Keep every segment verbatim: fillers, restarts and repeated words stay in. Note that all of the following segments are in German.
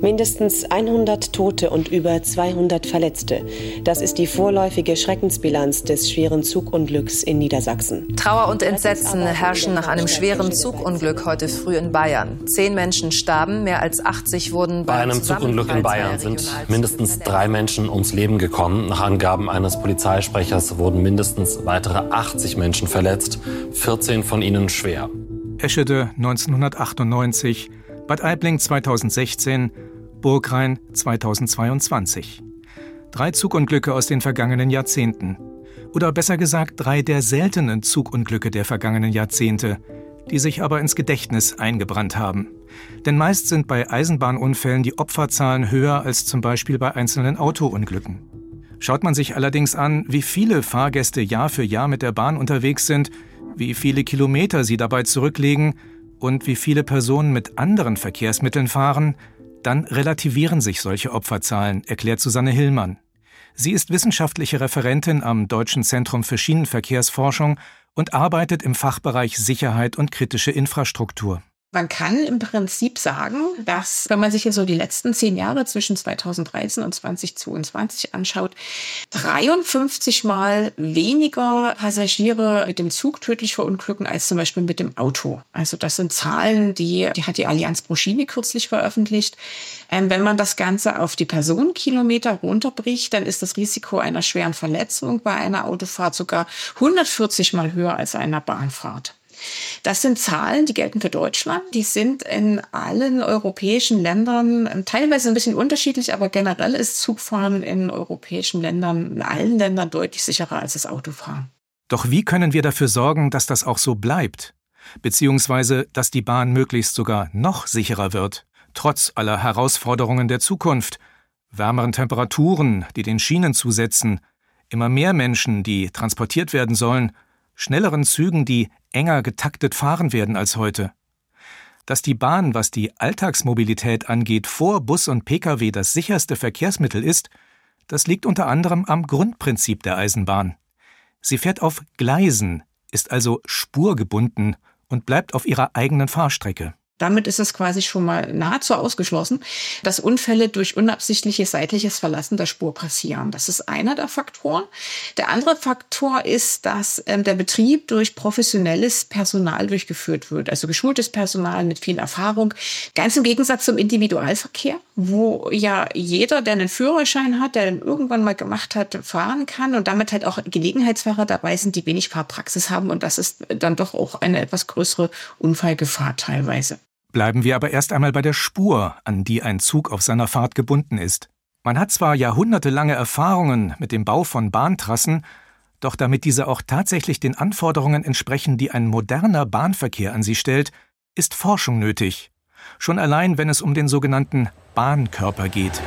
Mindestens hundert Tote und über zweihundert Verletzte. Das ist die vorläufige Schreckensbilanz des schweren Zugunglücks in Niedersachsen. Trauer und Entsetzen herrschen nach einem schweren Zugunglück heute früh in Bayern. Zehn Menschen starben, mehr als achtzig wurden bei einem Zugunglück in Bayern sind mindestens drei Menschen ums Leben gekommen. Nach Angaben eines Polizeisprechers wurden mindestens weitere achtzig Menschen verletzt, vierzehn von ihnen schwer. Eschede neunzehnhundertachtundneunzig, Bad Aibling zweitausendsechzehn, Burgrain zweitausendzweiundzwanzig. Drei Zugunglücke aus den vergangenen Jahrzehnten. Oder besser gesagt, drei der seltenen Zugunglücke der vergangenen Jahrzehnte, die sich aber ins Gedächtnis eingebrannt haben. Denn meist sind bei Eisenbahnunfällen die Opferzahlen höher als zum Beispiel bei einzelnen Autounglücken. Schaut man sich allerdings an, wie viele Fahrgäste Jahr für Jahr mit der Bahn unterwegs sind, wie viele Kilometer sie dabei zurücklegen und wie viele Personen mit anderen Verkehrsmitteln fahren, dann relativieren sich solche Opferzahlen, erklärt Susanne Hillmann. Sie ist wissenschaftliche Referentin am Deutschen Zentrum für Schienenverkehrsforschung und arbeitet im Fachbereich Sicherheit und kritische Infrastruktur. Man kann im Prinzip sagen, dass, wenn man sich hier so die letzten zehn Jahre zwischen zweitausenddreizehn und zweitausendzweiundzwanzig anschaut, dreiundfünfzig Mal weniger Passagiere mit dem Zug tödlich verunglücken als zum Beispiel mit dem Auto. Also das sind Zahlen, die, die hat die Allianz pro Schiene kürzlich veröffentlicht. Ähm, wenn man das Ganze auf die Personenkilometer runterbricht, dann ist das Risiko einer schweren Verletzung bei einer Autofahrt sogar hundertvierzig Mal höher als einer Bahnfahrt. Das sind Zahlen, die gelten für Deutschland. Die sind in allen europäischen Ländern teilweise ein bisschen unterschiedlich, aber generell ist Zugfahren in europäischen Ländern, in allen Ländern deutlich sicherer als das Autofahren. Doch wie können wir dafür sorgen, dass das auch so bleibt? Beziehungsweise, dass die Bahn möglichst sogar noch sicherer wird, trotz aller Herausforderungen der Zukunft, wärmeren Temperaturen, die den Schienen zusetzen, immer mehr Menschen, die transportiert werden sollen, schnelleren Zügen, die enger getaktet fahren werden als heute. Dass die Bahn, was die Alltagsmobilität angeht, vor Bus und Pkw das sicherste Verkehrsmittel ist, das liegt unter anderem am Grundprinzip der Eisenbahn. Sie fährt auf Gleisen, ist also spurgebunden und bleibt auf ihrer eigenen Fahrstrecke. Damit ist es quasi schon mal nahezu ausgeschlossen, dass Unfälle durch unabsichtliches seitliches Verlassen der Spur passieren. Das ist einer der Faktoren. Der andere Faktor ist, dass ähm, der Betrieb durch professionelles Personal durchgeführt wird, also geschultes Personal mit viel Erfahrung. Ganz im Gegensatz zum Individualverkehr, wo ja jeder, der einen Führerschein hat, der den irgendwann mal gemacht hat, fahren kann und damit halt auch Gelegenheitsfahrer dabei sind, die wenig Fahrpraxis haben. Und das ist dann doch auch eine etwas größere Unfallgefahr teilweise. Bleiben wir aber erst einmal bei der Spur, an die ein Zug auf seiner Fahrt gebunden ist. Man hat zwar jahrhundertelange Erfahrungen mit dem Bau von Bahntrassen, doch damit diese auch tatsächlich den Anforderungen entsprechen, die ein moderner Bahnverkehr an sie stellt, ist Forschung nötig. Schon allein, wenn es um den sogenannten Bahnkörper geht.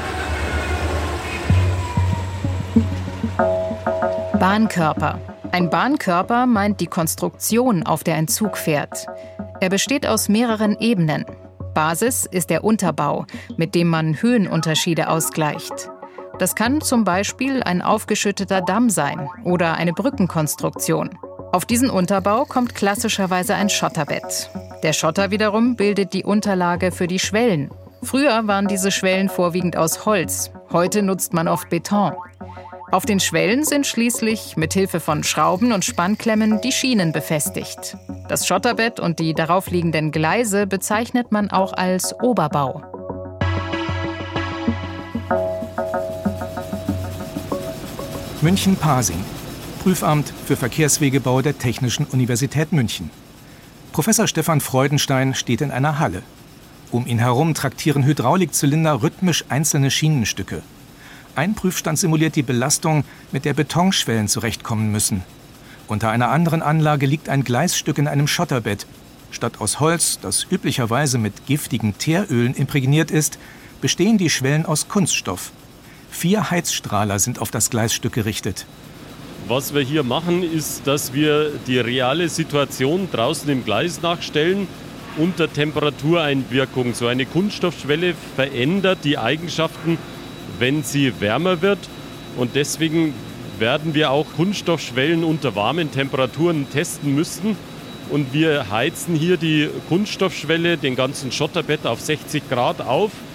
Bahnkörper. Ein Bahnkörper meint die Konstruktion, auf der ein Zug fährt. Er besteht aus mehreren Ebenen. Basis ist der Unterbau, mit dem man Höhenunterschiede ausgleicht. Das kann zum Beispiel ein aufgeschütteter Damm sein oder eine Brückenkonstruktion. Auf diesen Unterbau kommt klassischerweise ein Schotterbett. Der Schotter wiederum bildet die Unterlage für die Schwellen. Früher waren diese Schwellen vorwiegend aus Holz, heute nutzt man oft Beton. Auf den Schwellen sind schließlich mit Hilfe von Schrauben und Spannklemmen die Schienen befestigt. Das Schotterbett und die darauf liegenden Gleise bezeichnet man auch als Oberbau. München-Pasing, Prüfamt für Verkehrswegebau der Technischen Universität München. Professor Stefan Freudenstein steht in einer Halle. Um ihn herum traktieren Hydraulikzylinder rhythmisch einzelne Schienenstücke. Ein Prüfstand simuliert die Belastung, mit der Betonschwellen zurechtkommen müssen. Unter einer anderen Anlage liegt ein Gleisstück in einem Schotterbett. Statt aus Holz, das üblicherweise mit giftigen Teerölen imprägniert ist, bestehen die Schwellen aus Kunststoff. Vier Heizstrahler sind auf das Gleisstück gerichtet. Was wir hier machen, ist, dass wir die reale Situation draußen im Gleis nachstellen unter Temperatureinwirkung. So eine Kunststoffschwelle verändert die Eigenschaften, wenn sie wärmer wird. Und deswegen werden wir auch Kunststoffschwellen unter warmen Temperaturen testen müssen. Und wir heizen hier die Kunststoffschwelle, den ganzen Schotterbett auf sechzig Grad auf.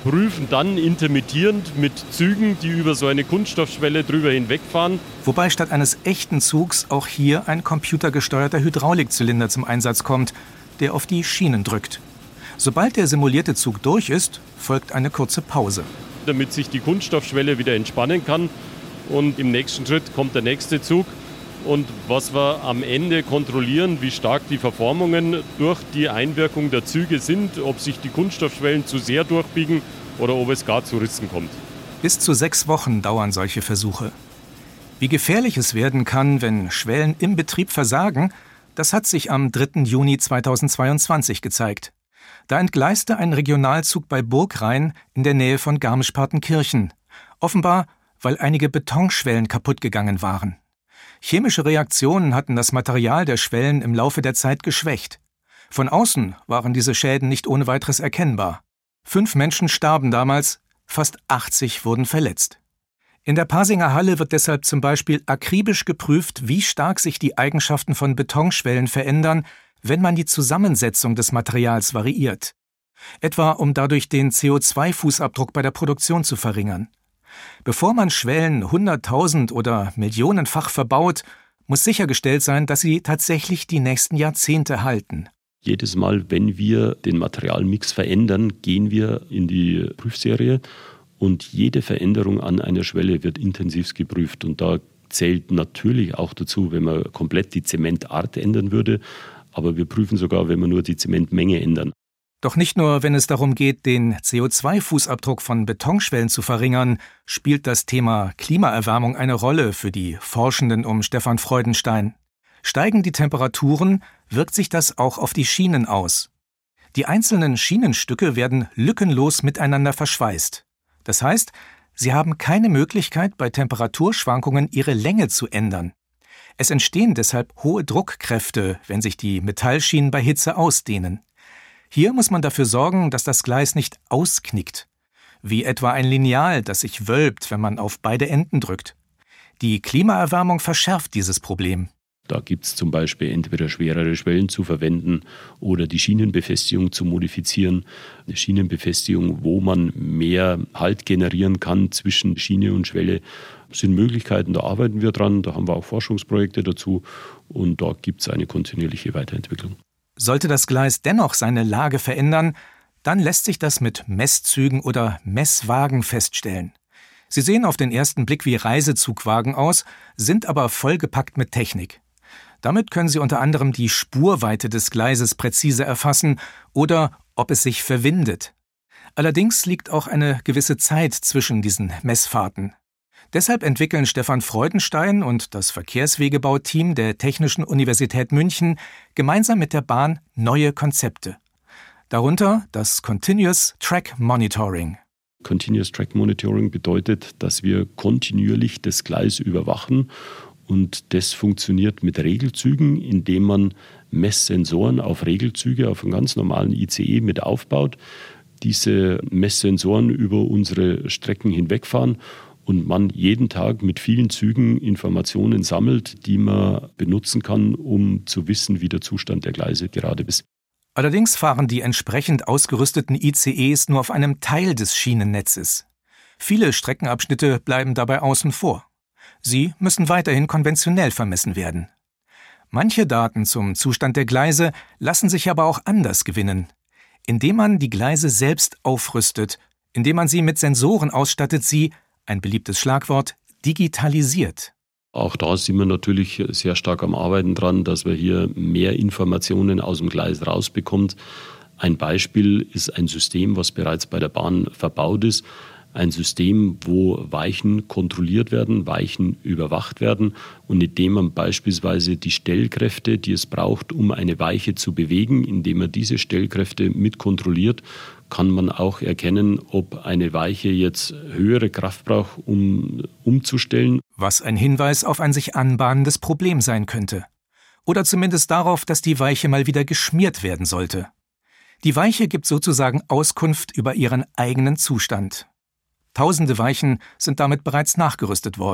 prüfen dann intermittierend mit Zügen, die über so eine Kunststoffschwelle drüber hinwegfahren. Wobei statt eines echten Zugs auch hier ein computergesteuerter Hydraulikzylinder zum Einsatz kommt, der auf die Schienen drückt. Sobald der simulierte Zug durch ist, folgt eine kurze Pause. Damit sich die Kunststoffschwelle wieder entspannen kann. Und im nächsten Schritt kommt der nächste Zug. Und was wir am Ende kontrollieren, wie stark die Verformungen durch die Einwirkung der Züge sind, ob sich die Kunststoffschwellen zu sehr durchbiegen oder ob es gar zu Rissen kommt. Bis zu sechs Wochen dauern solche Versuche. Wie gefährlich es werden kann, wenn Schwellen im Betrieb versagen, das hat sich am dritten Juni zweitausendzweiundzwanzig gezeigt. Da entgleiste ein Regionalzug bei Burgrain in der Nähe von Garmisch-Partenkirchen. Offenbar, weil einige Betonschwellen kaputt gegangen waren. Chemische Reaktionen hatten das Material der Schwellen im Laufe der Zeit geschwächt. Von außen waren diese Schäden nicht ohne weiteres erkennbar. Fünf Menschen starben damals, fast achtzig wurden verletzt. In der Pasinger Halle wird deshalb zum Beispiel akribisch geprüft, wie stark sich die Eigenschaften von Betonschwellen verändern, wenn man die Zusammensetzung des Materials variiert. Etwa um dadurch den C O zwei Fußabdruck bei der Produktion zu verringern. Bevor man Schwellen hunderttausend- oder millionenfach verbaut, muss sichergestellt sein, dass sie tatsächlich die nächsten Jahrzehnte halten. Jedes Mal, wenn wir den Materialmix verändern, gehen wir in die Prüfserie und jede Veränderung an einer Schwelle wird intensiv geprüft. Und da zählt natürlich auch dazu, wenn man komplett die Zementart ändern würde, aber wir prüfen sogar, wenn wir nur die Zementmenge ändern. Doch nicht nur, wenn es darum geht, den C O zwei Fußabdruck von Betonschwellen zu verringern, spielt das Thema Klimaerwärmung eine Rolle für die Forschenden um Stefan Freudenstein. Steigen die Temperaturen, wirkt sich das auch auf die Schienen aus. Die einzelnen Schienenstücke werden lückenlos miteinander verschweißt. Das heißt, sie haben keine Möglichkeit, bei Temperaturschwankungen ihre Länge zu ändern. Es entstehen deshalb hohe Druckkräfte, wenn sich die Metallschienen bei Hitze ausdehnen. Hier muss man dafür sorgen, dass das Gleis nicht ausknickt, wie etwa ein Lineal, das sich wölbt, wenn man auf beide Enden drückt. Die Klimaerwärmung verschärft dieses Problem. Da gibt es zum Beispiel entweder schwerere Schwellen zu verwenden oder die Schienenbefestigung zu modifizieren. Eine Schienenbefestigung, wo man mehr Halt generieren kann zwischen Schiene und Schwelle, sind Möglichkeiten, da arbeiten wir dran, da haben wir auch Forschungsprojekte dazu und da gibt es eine kontinuierliche Weiterentwicklung. Sollte das Gleis dennoch seine Lage verändern, dann lässt sich das mit Messzügen oder Messwagen feststellen. Sie sehen auf den ersten Blick wie Reisezugwagen aus, sind aber vollgepackt mit Technik. Damit können Sie unter anderem die Spurweite des Gleises präzise erfassen oder ob es sich verwindet. Allerdings liegt auch eine gewisse Zeit zwischen diesen Messfahrten. Deshalb entwickeln Stefan Freudenstein und das Verkehrswegebauteam der Technischen Universität München gemeinsam mit der Bahn neue Konzepte. Darunter das Continuous Track Monitoring. Continuous Track Monitoring bedeutet, dass wir kontinuierlich das Gleis überwachen und das funktioniert mit Regelzügen, indem man Messsensoren auf Regelzüge, auf einen ganz normalen I C E mit aufbaut, diese Messsensoren über unsere Strecken hinwegfahren und man jeden Tag mit vielen Zügen Informationen sammelt, die man benutzen kann, um zu wissen, wie der Zustand der Gleise gerade ist. Allerdings fahren die entsprechend ausgerüsteten I C Es nur auf einem Teil des Schienennetzes. Viele Streckenabschnitte bleiben dabei außen vor. Sie müssen weiterhin konventionell vermessen werden. Manche Daten zum Zustand der Gleise lassen sich aber auch anders gewinnen, indem man die Gleise selbst aufrüstet, indem man sie mit Sensoren ausstattet, sie, ein beliebtes Schlagwort, digitalisiert. Auch da sind wir natürlich sehr stark am Arbeiten dran, dass wir hier mehr Informationen aus dem Gleis rausbekommt. Ein Beispiel ist ein System, was bereits bei der Bahn verbaut ist. Ein System, wo Weichen kontrolliert werden, Weichen überwacht werden und indem man beispielsweise die Stellkräfte, die es braucht, um eine Weiche zu bewegen, indem man diese Stellkräfte mit kontrolliert, kann man auch erkennen, ob eine Weiche jetzt höhere Kraft braucht, um umzustellen. Was ein Hinweis auf ein sich anbahnendes Problem sein könnte. Oder zumindest darauf, dass die Weiche mal wieder geschmiert werden sollte. Die Weiche gibt sozusagen Auskunft über ihren eigenen Zustand. Tausende Weichen sind damit bereits nachgerüstet worden.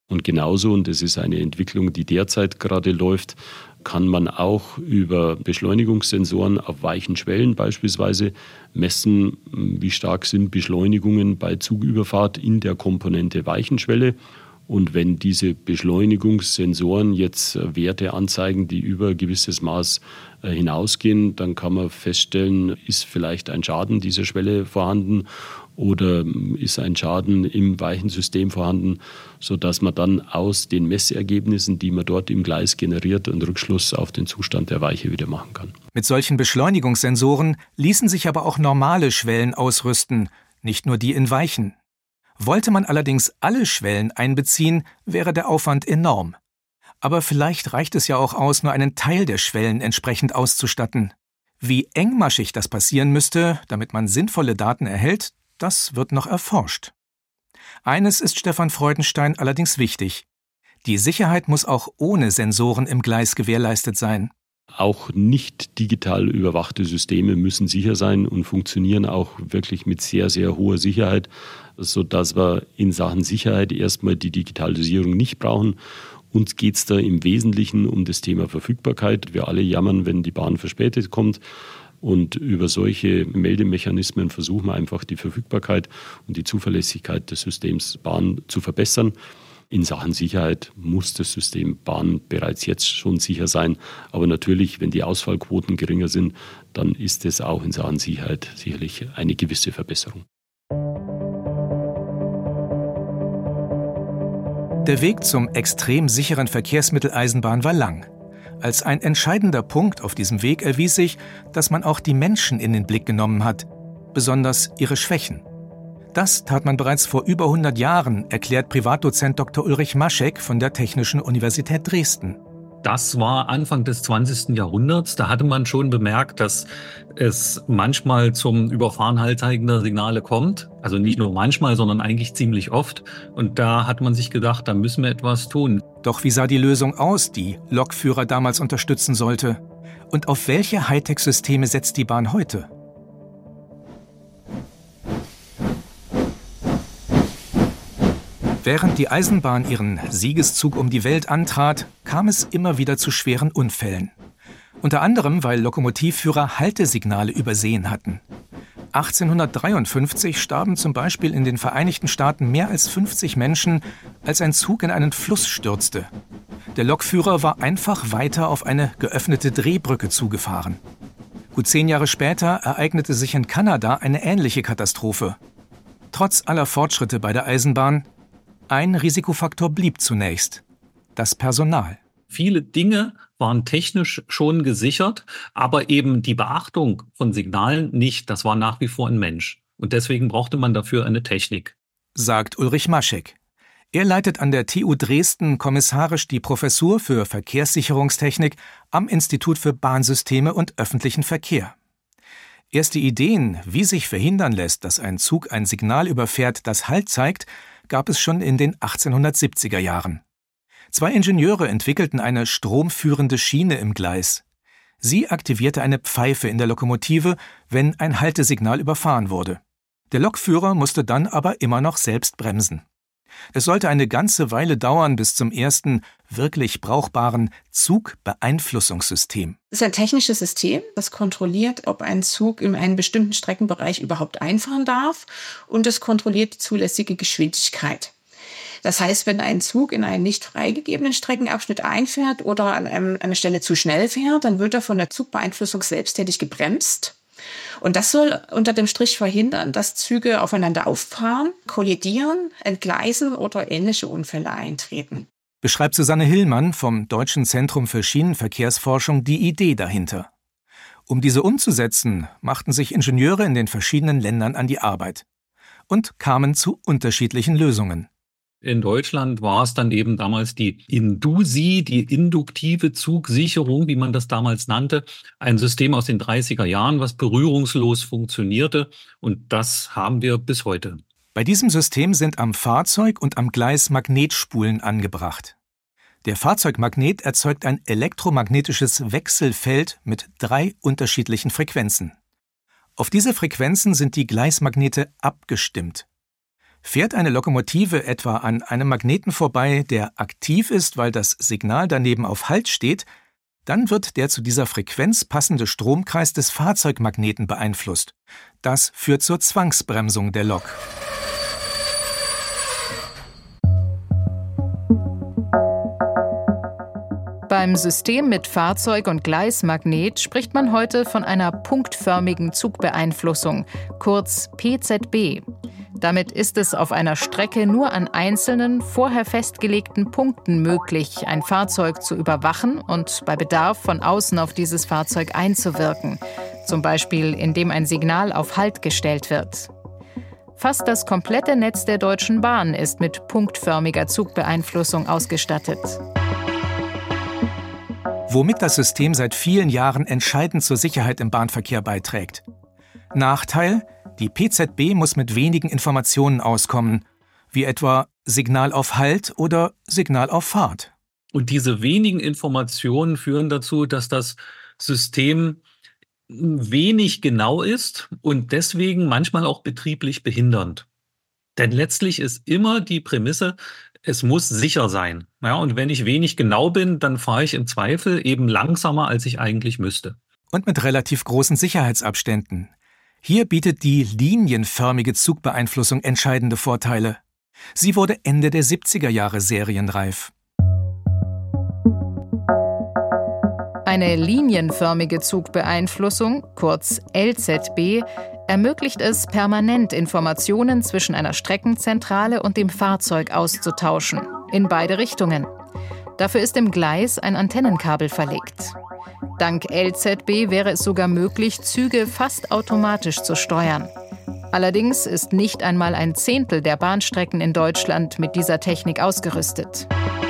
Und genauso, und das ist eine Entwicklung, die derzeit gerade läuft, kann man auch über Beschleunigungssensoren auf weichen Schwellen beispielsweise messen, wie stark sind Beschleunigungen bei Zugüberfahrt in der Komponente Weichenschwelle. Und wenn diese Beschleunigungssensoren jetzt Werte anzeigen, die über ein gewisses Maß hinausgehen, dann kann man feststellen, ist vielleicht ein Schaden dieser Schwelle vorhanden oder ist ein Schaden im Weichensystem vorhanden, sodass man dann aus den Messergebnissen, die man dort im Gleis generiert, einen Rückschluss auf den Zustand der Weiche wieder machen kann. Mit solchen Beschleunigungssensoren ließen sich aber auch normale Schwellen ausrüsten, nicht nur die in Weichen. Wollte man allerdings alle Schwellen einbeziehen, wäre der Aufwand enorm. Aber vielleicht reicht es ja auch aus, nur einen Teil der Schwellen entsprechend auszustatten. Wie engmaschig das passieren müsste, damit man sinnvolle Daten erhält, das wird noch erforscht. Eines ist Stefan Freudenstein allerdings wichtig. Die Sicherheit muss auch ohne Sensoren im Gleis gewährleistet sein. Auch nicht digital überwachte Systeme müssen sicher sein und funktionieren auch wirklich mit sehr, sehr hoher Sicherheit, sodass wir in Sachen Sicherheit erstmal die Digitalisierung nicht brauchen. Uns geht es da im Wesentlichen um das Thema Verfügbarkeit. Wir alle jammern, wenn die Bahn verspätet kommt. Und über solche Meldemechanismen versuchen wir einfach die Verfügbarkeit und die Zuverlässigkeit des Systems Bahn zu verbessern. In Sachen Sicherheit muss das System Bahn bereits jetzt schon sicher sein. Aber natürlich, wenn die Ausfallquoten geringer sind, dann ist es auch in Sachen Sicherheit sicherlich eine gewisse Verbesserung. Der Weg zum extrem sicheren Verkehrsmittel Eisenbahn war lang. Als ein entscheidender Punkt auf diesem Weg erwies sich, dass man auch die Menschen in den Blick genommen hat, besonders ihre Schwächen. Das tat man bereits vor über hundert Jahren, erklärt Privatdozent Doktor Ulrich Maschek von der Technischen Universität Dresden. Das war Anfang des zwanzigsten Jahrhunderts. Da hatte man schon bemerkt, dass es manchmal zum Überfahren haltzeigender Signale kommt. Also nicht nur manchmal, sondern eigentlich ziemlich oft. Und da hat man sich gedacht, da müssen wir etwas tun. Doch wie sah die Lösung aus, die Lokführer damals unterstützen sollte? Und auf welche Hightech-Systeme setzt die Bahn heute? Während die Eisenbahn ihren Siegeszug um die Welt antrat, kam es immer wieder zu schweren Unfällen. Unter anderem, weil Lokomotivführer Haltesignale übersehen hatten. achtzehnhundertdreiundfünfzig starben zum Beispiel in den Vereinigten Staaten mehr als fünfzig Menschen, als ein Zug in einen Fluss stürzte. Der Lokführer war einfach weiter auf eine geöffnete Drehbrücke zugefahren. Gut zehn Jahre später ereignete sich in Kanada eine ähnliche Katastrophe. Trotz aller Fortschritte bei der Eisenbahn, ein Risikofaktor blieb zunächst: das Personal. Viele Dinge waren technisch schon gesichert, aber eben die Beachtung von Signalen nicht. Das war nach wie vor ein Mensch. Und deswegen brauchte man dafür eine Technik. Sagt Ulrich Maschek. Er leitet an der T U Dresden kommissarisch die Professur für Verkehrssicherungstechnik am Institut für Bahnsysteme und öffentlichen Verkehr. Erste Ideen, wie sich verhindern lässt, dass ein Zug ein Signal überfährt, das Halt zeigt, gab es schon in den achtzehnhundertsiebziger Jahren. Zwei Ingenieure entwickelten eine stromführende Schiene im Gleis. Sie aktivierte eine Pfeife in der Lokomotive, wenn ein Haltesignal überfahren wurde. Der Lokführer musste dann aber immer noch selbst bremsen. Es sollte eine ganze Weile dauern bis zum ersten wirklich brauchbaren Zugbeeinflussungssystem. Das ist ein technisches System, das kontrolliert, ob ein Zug in einen bestimmten Streckenbereich überhaupt einfahren darf, und es kontrolliert die zulässige Geschwindigkeit. Das heißt, wenn ein Zug in einen nicht freigegebenen Streckenabschnitt einfährt oder an einem, einer Stelle zu schnell fährt, dann wird er von der Zugbeeinflussung selbsttätig gebremst. Und das soll unter dem Strich verhindern, dass Züge aufeinander auffahren, kollidieren, entgleisen oder ähnliche Unfälle eintreten. Beschreibt Susanne Hillmann vom Deutschen Zentrum für Schienenverkehrsforschung die Idee dahinter. Um diese umzusetzen, machten sich Ingenieure in den verschiedenen Ländern an die Arbeit und kamen zu unterschiedlichen Lösungen. In Deutschland war es dann eben damals die Indusi, die induktive Zugsicherung, wie man das damals nannte. Ein System aus den dreißiger Jahren, was berührungslos funktionierte. Und das haben wir bis heute. Bei diesem System sind am Fahrzeug und am Gleis Magnetspulen angebracht. Der Fahrzeugmagnet erzeugt ein elektromagnetisches Wechselfeld mit drei unterschiedlichen Frequenzen. Auf diese Frequenzen sind die Gleismagnete abgestimmt. Fährt eine Lokomotive etwa an einem Magneten vorbei, der aktiv ist, weil das Signal daneben auf Halt steht, dann wird der zu dieser Frequenz passende Stromkreis des Fahrzeugmagneten beeinflusst. Das führt zur Zwangsbremsung der Lok. Beim System mit Fahrzeug- und Gleismagnet spricht man heute von einer punktförmigen Zugbeeinflussung, kurz P Z B. Damit ist es auf einer Strecke nur an einzelnen, vorher festgelegten Punkten möglich, ein Fahrzeug zu überwachen und bei Bedarf von außen auf dieses Fahrzeug einzuwirken, zum Beispiel indem ein Signal auf Halt gestellt wird. Fast das komplette Netz der Deutschen Bahn ist mit punktförmiger Zugbeeinflussung ausgestattet. Womit das System seit vielen Jahren entscheidend zur Sicherheit im Bahnverkehr beiträgt. Nachteil: Die P Z B muss mit wenigen Informationen auskommen, wie etwa Signal auf Halt oder Signal auf Fahrt. Und diese wenigen Informationen führen dazu, dass das System wenig genau ist und deswegen manchmal auch betrieblich behindernd. Denn letztlich ist immer die Prämisse, es muss sicher sein. Ja, und wenn ich wenig genau bin, dann fahre ich im Zweifel eben langsamer, als ich eigentlich müsste. Und mit relativ großen Sicherheitsabständen. Hier bietet die linienförmige Zugbeeinflussung entscheidende Vorteile. Sie wurde Ende der siebziger Jahre serienreif. Eine linienförmige Zugbeeinflussung, kurz L Z B, ermöglicht es, permanent Informationen zwischen einer Streckenzentrale und dem Fahrzeug auszutauschen, in beide Richtungen. Dafür ist im Gleis ein Antennenkabel verlegt. Dank L Z B wäre es sogar möglich, Züge fast automatisch zu steuern. Allerdings ist nicht einmal ein Zehntel der Bahnstrecken in Deutschland mit dieser Technik ausgerüstet.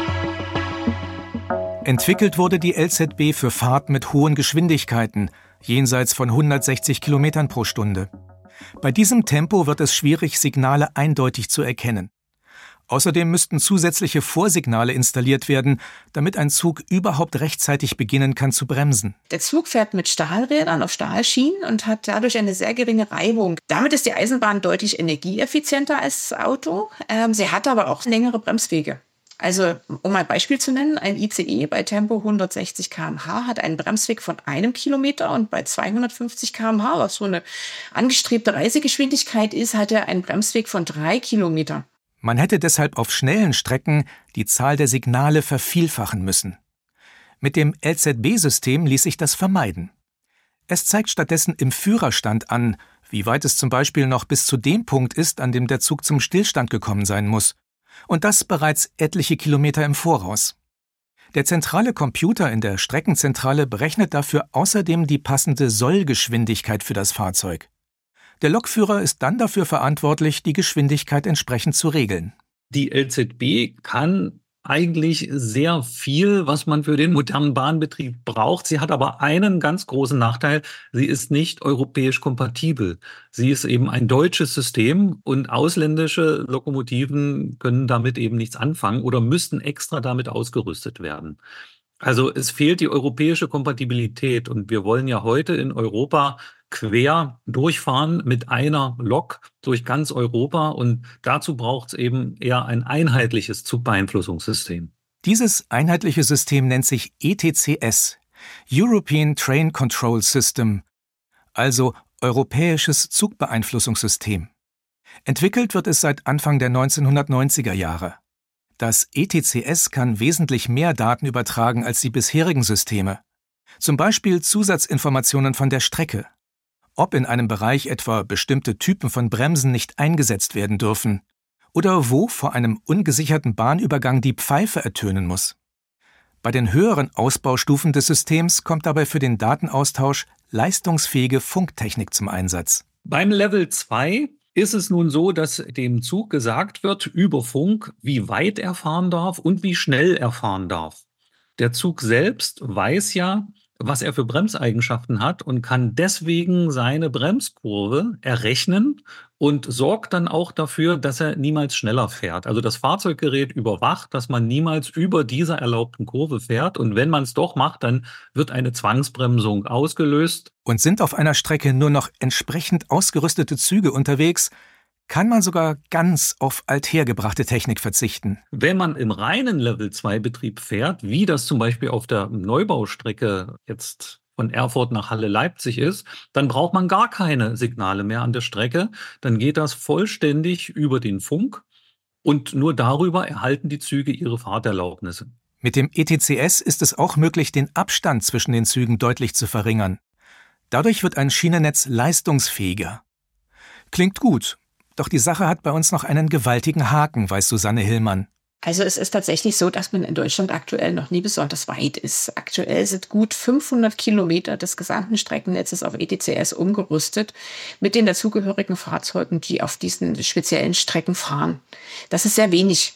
Entwickelt wurde die L Z B für Fahrten mit hohen Geschwindigkeiten, jenseits von hundertsechzig Kilometern pro Stunde. Bei diesem Tempo wird es schwierig, Signale eindeutig zu erkennen. Außerdem müssten zusätzliche Vorsignale installiert werden, damit ein Zug überhaupt rechtzeitig beginnen kann zu bremsen. Der Zug fährt mit Stahlrädern auf Stahlschienen und hat dadurch eine sehr geringe Reibung. Damit ist die Eisenbahn deutlich energieeffizienter als das Auto. Ähm, sie hat aber auch längere Bremswege. Also, um ein Beispiel zu nennen, ein I C E bei Tempo hundertsechzig Kilometer pro Stunde hat einen Bremsweg von einem Kilometer und bei zweihundertfünfzig Kilometer pro Stunde, was so eine angestrebte Reisegeschwindigkeit ist, hat er einen Bremsweg von drei Kilometern. Man hätte deshalb auf schnellen Strecken die Zahl der Signale vervielfachen müssen. Mit dem L Z B-System ließ sich das vermeiden. Es zeigt stattdessen im Führerstand an, wie weit es zum Beispiel noch bis zu dem Punkt ist, an dem der Zug zum Stillstand gekommen sein muss. Und das bereits etliche Kilometer im Voraus. Der zentrale Computer in der Streckenzentrale berechnet dafür außerdem die passende Sollgeschwindigkeit für das Fahrzeug. Der Lokführer ist dann dafür verantwortlich, die Geschwindigkeit entsprechend zu regeln. Die L Z B kann eigentlich sehr viel, was man für den modernen Bahnbetrieb braucht. Sie hat aber einen ganz großen Nachteil. Sie ist nicht europäisch kompatibel. Sie ist eben ein deutsches System und ausländische Lokomotiven können damit eben nichts anfangen oder müssten extra damit ausgerüstet werden. Also es fehlt die europäische Kompatibilität und wir wollen ja heute in Europa quer durchfahren mit einer Lok durch ganz Europa und dazu braucht es eben eher ein einheitliches Zugbeeinflussungssystem. Dieses einheitliche System nennt sich E T C S, European Train Control System, also Europäisches Zugbeeinflussungssystem. Entwickelt wird es seit Anfang der neunzehnhundertneunziger Jahre. Das E T C S kann wesentlich mehr Daten übertragen als die bisherigen Systeme. Zum Beispiel Zusatzinformationen von der Strecke. Ob in einem Bereich etwa bestimmte Typen von Bremsen nicht eingesetzt werden dürfen oder wo vor einem ungesicherten Bahnübergang die Pfeife ertönen muss. Bei den höheren Ausbaustufen des Systems kommt dabei für den Datenaustausch leistungsfähige Funktechnik zum Einsatz. Beim Level zwei ist es nun so, dass dem Zug gesagt wird über Funk, wie weit er fahren darf und wie schnell er fahren darf. Der Zug selbst weiß ja, was er für Bremseigenschaften hat und kann deswegen seine Bremskurve errechnen und sorgt dann auch dafür, dass er niemals schneller fährt. Also das Fahrzeuggerät überwacht, dass man niemals über dieser erlaubten Kurve fährt und wenn man es doch macht, dann wird eine Zwangsbremsung ausgelöst. Und sind auf einer Strecke nur noch entsprechend ausgerüstete Züge unterwegs, kann man sogar ganz auf althergebrachte Technik verzichten. Wenn man im reinen Level zwei Betrieb fährt, wie das zum Beispiel auf der Neubaustrecke jetzt von Erfurt nach Halle-Leipzig ist, dann braucht man gar keine Signale mehr an der Strecke. Dann geht das vollständig über den Funk und nur darüber erhalten die Züge ihre Fahrterlaubnisse. Mit dem E T C S ist es auch möglich, den Abstand zwischen den Zügen deutlich zu verringern. Dadurch wird ein Schienennetz leistungsfähiger. Klingt gut, doch die Sache hat bei uns noch einen gewaltigen Haken, weiß Susanne Hillmann. Also es ist tatsächlich so, dass man in Deutschland aktuell noch nie besonders weit ist. Aktuell sind gut fünfhundert Kilometer des gesamten Streckennetzes auf E T C S umgerüstet mit den dazugehörigen Fahrzeugen, die auf diesen speziellen Strecken fahren. Das ist sehr wenig.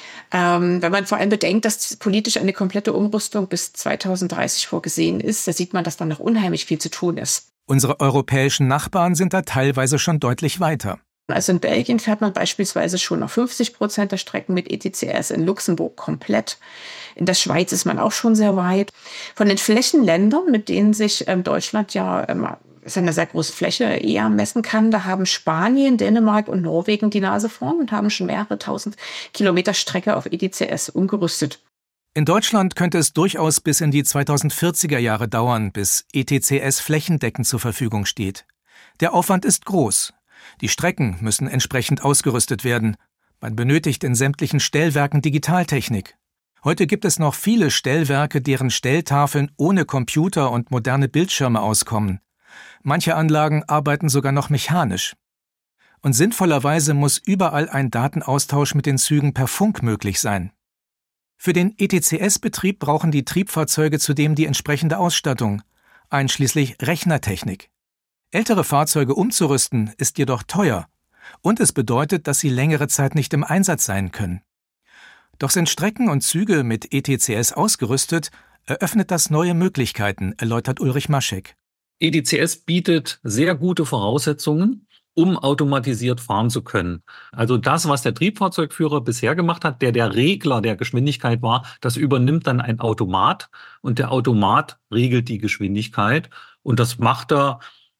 Ähm, wenn man vor allem bedenkt, dass politisch eine komplette Umrüstung bis zweitausenddreißig vorgesehen ist, da sieht man, dass da noch unheimlich viel zu tun ist. Unsere europäischen Nachbarn sind da teilweise schon deutlich weiter. Also in Belgien fährt man beispielsweise schon auf fünfzig Prozent der Strecken mit E T C S, in Luxemburg komplett. In der Schweiz ist man auch schon sehr weit. Von den Flächenländern, mit denen sich ähm, Deutschland ja ähm, ist eine sehr große Fläche eher messen kann, da haben Spanien, Dänemark und Norwegen die Nase vorn und haben schon mehrere tausend Kilometer Strecke auf E T C S umgerüstet. In Deutschland könnte es durchaus bis in die zweitausendvierziger Jahre dauern, bis E T C S flächendeckend zur Verfügung steht. Der Aufwand ist groß. Die Strecken müssen entsprechend ausgerüstet werden. Man benötigt in sämtlichen Stellwerken Digitaltechnik. Heute gibt es noch viele Stellwerke, deren Stelltafeln ohne Computer und moderne Bildschirme auskommen. Manche Anlagen arbeiten sogar noch mechanisch. Und sinnvollerweise muss überall ein Datenaustausch mit den Zügen per Funk möglich sein. Für den E T C S-Betrieb brauchen die Triebfahrzeuge zudem die entsprechende Ausstattung, einschließlich Rechnertechnik. Ältere Fahrzeuge umzurüsten ist jedoch teuer und es bedeutet, dass sie längere Zeit nicht im Einsatz sein können. Doch sind Strecken und Züge mit E T C S ausgerüstet, eröffnet das neue Möglichkeiten, erläutert Ulrich Maschek. E T C S bietet sehr gute Voraussetzungen, um automatisiert fahren zu können. Also das, was der Triebfahrzeugführer bisher gemacht hat, der der Regler der Geschwindigkeit war, das übernimmt dann ein Automat und der Automat regelt die Geschwindigkeit und das macht er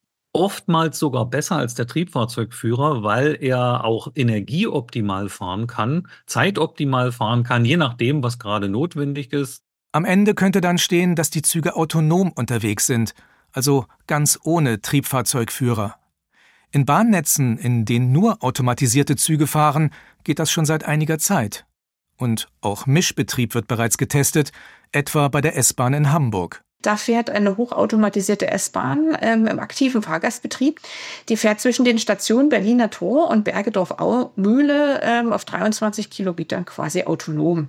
oftmals sogar besser als der Triebfahrzeugführer, weil er auch energieoptimal fahren kann, zeitoptimal fahren kann, je nachdem, was gerade notwendig ist. Am Ende könnte dann stehen, dass die Züge autonom unterwegs sind, also ganz ohne Triebfahrzeugführer. In Bahnnetzen, in denen nur automatisierte Züge fahren, geht das schon seit einiger Zeit. Und auch Mischbetrieb wird bereits getestet, etwa bei der S-Bahn in Hamburg. Da fährt eine hochautomatisierte S-Bahn ähm, im aktiven Fahrgastbetrieb. Die fährt zwischen den Stationen Berliner Tor und Bergedorf-Mühle ähm, auf dreiundzwanzig Kilometern quasi autonom.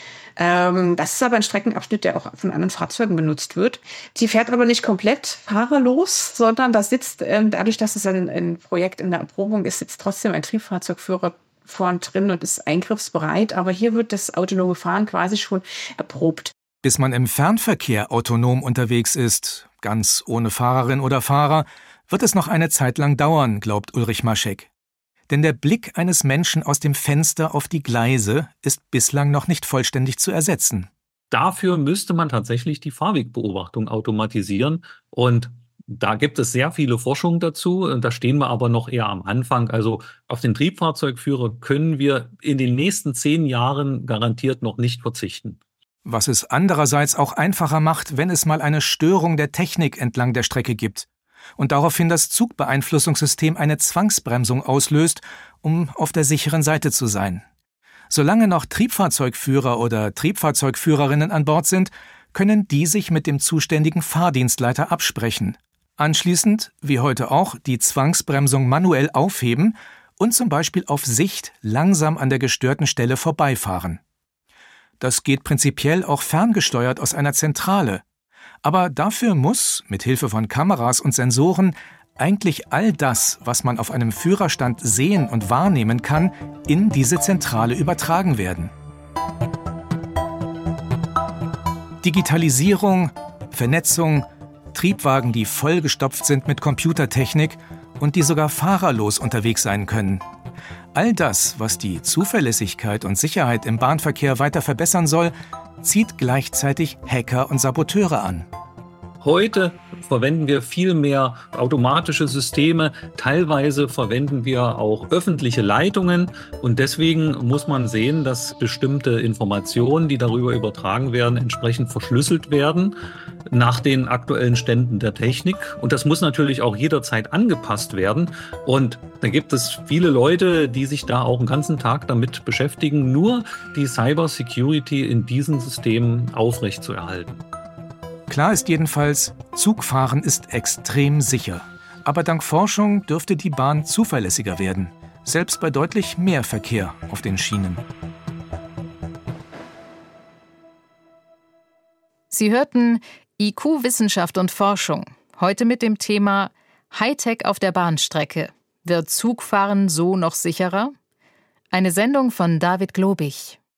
Ähm, das ist aber ein Streckenabschnitt, der auch von anderen Fahrzeugen benutzt wird. Die fährt aber nicht komplett fahrerlos, sondern da sitzt, ähm, dadurch, dass es ein, ein Projekt in der Erprobung ist, sitzt trotzdem ein Triebfahrzeugführer vorn drin und ist eingriffsbereit. Aber hier wird das autonome Fahren quasi schon erprobt. Bis man im Fernverkehr autonom unterwegs ist, ganz ohne Fahrerin oder Fahrer, wird es noch eine Zeit lang dauern, glaubt Ulrich Maschek. Denn der Blick eines Menschen aus dem Fenster auf die Gleise ist bislang noch nicht vollständig zu ersetzen. Dafür müsste man tatsächlich die Fahrwegbeobachtung automatisieren und da gibt es sehr viele Forschungen dazu, und da stehen wir aber noch eher am Anfang. Also auf den Triebfahrzeugführer können wir in den nächsten zehn Jahren garantiert noch nicht verzichten. Was es andererseits auch einfacher macht, wenn es mal eine Störung der Technik entlang der Strecke gibt und daraufhin das Zugbeeinflussungssystem eine Zwangsbremsung auslöst, um auf der sicheren Seite zu sein. Solange noch Triebfahrzeugführer oder Triebfahrzeugführerinnen an Bord sind, können die sich mit dem zuständigen Fahrdienstleiter absprechen. Anschließend, wie heute auch, die Zwangsbremsung manuell aufheben und zum Beispiel auf Sicht langsam an der gestörten Stelle vorbeifahren. Das geht prinzipiell auch ferngesteuert aus einer Zentrale. Aber dafür muss, mit Hilfe von Kameras und Sensoren, eigentlich all das, was man auf einem Führerstand sehen und wahrnehmen kann, in diese Zentrale übertragen werden. Digitalisierung, Vernetzung, Triebwagen, die vollgestopft sind mit Computertechnik und die sogar fahrerlos unterwegs sein können. All das, was die Zuverlässigkeit und Sicherheit im Bahnverkehr weiter verbessern soll, zieht gleichzeitig Hacker und Saboteure an. Heute verwenden wir viel mehr automatische Systeme. Teilweise verwenden wir auch öffentliche Leitungen. Und deswegen muss man sehen, dass bestimmte Informationen, die darüber übertragen werden, entsprechend verschlüsselt werden nach den aktuellen Ständen der Technik. Und das muss natürlich auch jederzeit angepasst werden. Und da gibt es viele Leute, die sich da auch den ganzen Tag damit beschäftigen, nur die Cybersecurity in diesen Systemen aufrechtzuerhalten. Klar ist jedenfalls, Zugfahren ist extrem sicher. Aber dank Forschung dürfte die Bahn zuverlässiger werden, selbst bei deutlich mehr Verkehr auf den Schienen. Sie hörten I Q Wissenschaft und Forschung. Heute mit dem Thema Hightech auf der Bahnstrecke. Wird Zugfahren so noch sicherer? Eine Sendung von David Globig.